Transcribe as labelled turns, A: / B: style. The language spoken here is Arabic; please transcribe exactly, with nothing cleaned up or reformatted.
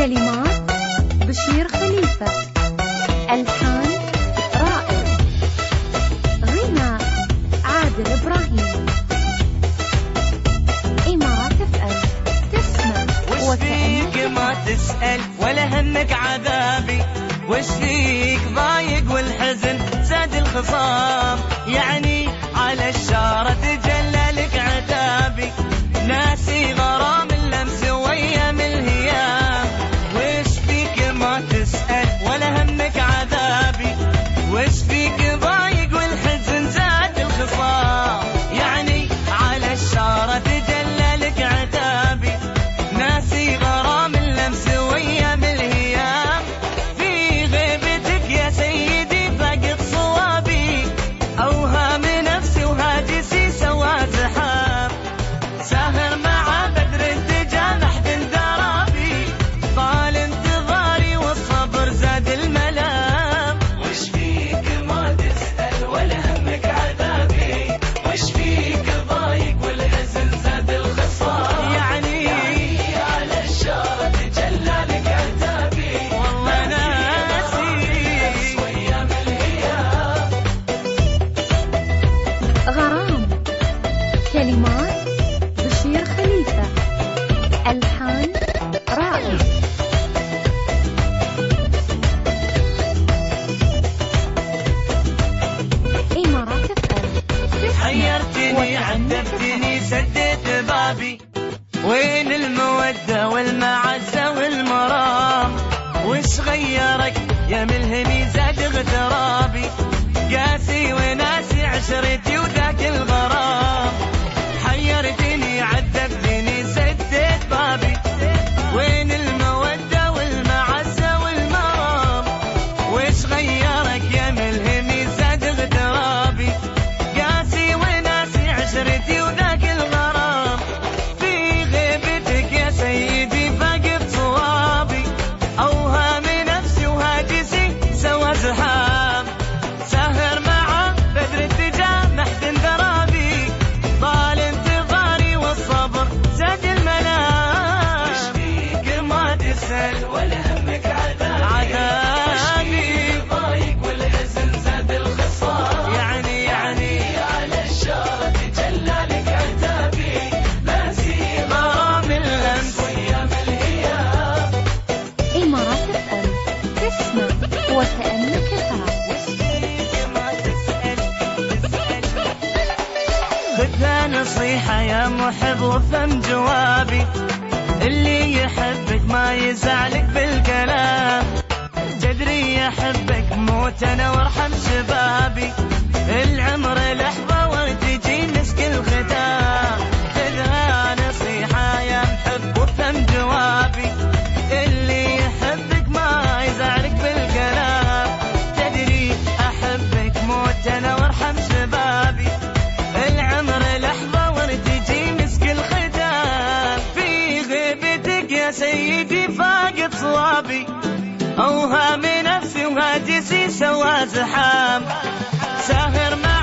A: كلمات بشير خليفة، ألحان رائع، غناء عادل إبراهيم. إمارات اف ام، تسمع
B: وش فيك ما تسأل ولا همك عذابي، وش فيك ضايق والحزن زاد الخصام، يعني على الشارة تجلى لك عتابي، ناسي غرام اللمس ويام الهيام. وش فيك ما تسأل ولا همك عذابي، وش فيك ضايق والحزن زاد الخصام، يعني على الشارة تجلى لك عتابي، ناسي غرام اللمس ويام الهيام. في غيبتك يا سيدي فقد صوابي، أوهام نفسي وهاجسي سوا زحام، ساهر مع بدر الدجى محد درابي، طال انتظاري والصبر زاد الملام.
C: وش فيك ما تسأل ولا همك عذابي، وش فيك ضايق والحزن زاد الخصام،
B: يعني
C: على الشارة تجلى لك عتابي،
B: والله ناسي
C: ويام الهيام.
A: غرام، كلمات بشير خليفة، ألحان رائع. إمارات اف ام، تسمع
B: حيرتني
A: وتأنك
B: عذبتني سديت بابي، وين المودة والمعزة والمرام، وش غيرك يا ملهمي زاد اغترابي، قاسي وناسي عشرتي وذاك الغرام. حيرتني عذبتني سديت بابي، وين المودة والمعزة والمرام، وش غيرك يا ملهمي زاد اغترابي، قاسي وناسي عشرتي وذاك الغرام. في غيبتك يا سيدي فقد صوابي، أوهام نفسي وهاجسي سوا زحام، ساهر مع بدر الدجى محد درابي، طال انتظاري والصبر زاد المنام.
C: وش فيك ما تسأل ولا همك عذابي،
B: عذابي
C: ضايق والحزن زاد الخصام،
B: يعني يعني
C: على الشارة تجلى لك عتابي، ناسي
B: غرام اللمس
C: ويام الهيام.
A: إمارات اف ام، تسمع وكأنك ترى.
B: خذها نصيحة يا محب وفهم جوابي، اللي يحبك ما يزعلك بالكلام، تدري يحبك موت أنا وارحم شبابي، العمر لحظة وتجي مسك الختام. خذها نصيحة يا محب وفهم جوابي، اللي يحبك ما يزعلك بالكلام، تدري أحبك موت أنا وارحم شبابي، العمر لحظة وارتجي مسك الختام. في غيبتك يا سيدي فاقد صوابي، أوهام نفسي وهاجسي سوا زحام، ساهر مع